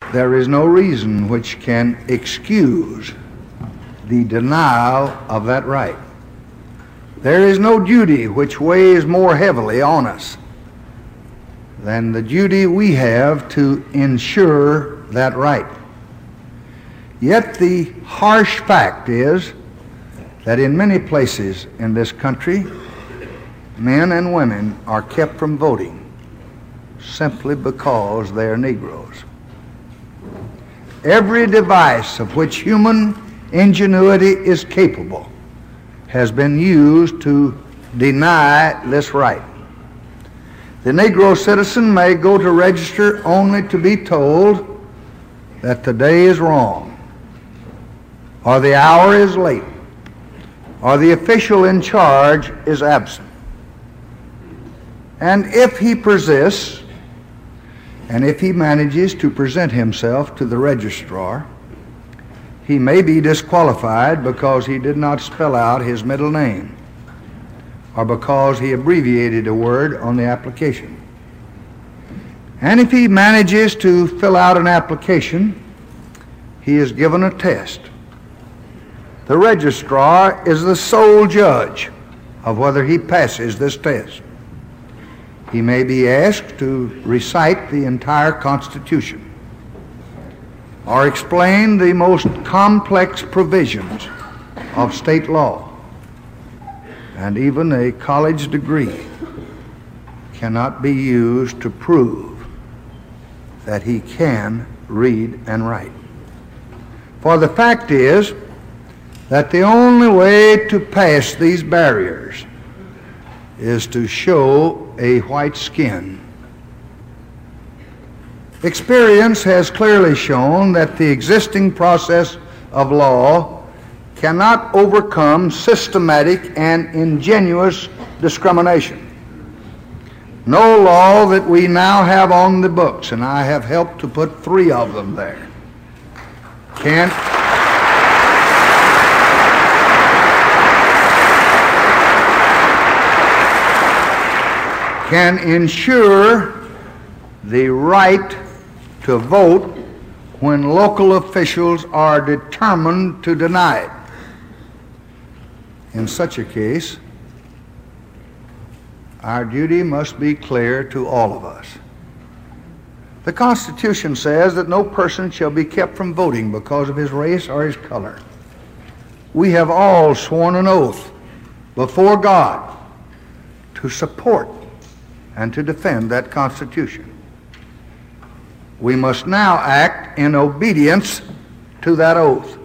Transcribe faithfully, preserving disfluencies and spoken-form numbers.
there is no reason which can excuse the denial of that right. There is no duty which weighs more heavily on us than the duty we have to ensure that right. Yet the harsh fact is that in many places in this country, men and women are kept from voting simply because they are Negroes. Every device of which human ingenuity is capable has been used to deny this right. The Negro citizen may go to register only to be told that the day is wrong, or the hour is late, or the official in charge is absent. And if he persists, and if he manages to present himself to the registrar, he may be disqualified because he did not spell out his middle name, or because he abbreviated a word on the application. And if he manages to fill out an application, he is given a test. The registrar is the sole judge of whether he passes this test. He may be asked to recite the entire Constitution or explain the most complex provisions of state law, and even a college degree cannot be used to prove that he can read and write. For the fact is that the only way to pass these barriers is to show a white skin. Experience has clearly shown that the existing process of law cannot overcome systematic and ingenuous discrimination. No law that we now have on the books, and I have helped to put three of them there, can can ensure the right to vote when local officials are determined to deny it. In such a case, our duty must be clear to all of us. The Constitution says that no person shall be kept from voting because of his race or his color. We have all sworn an oath before God to support and to defend that Constitution. We must now act in obedience to that oath.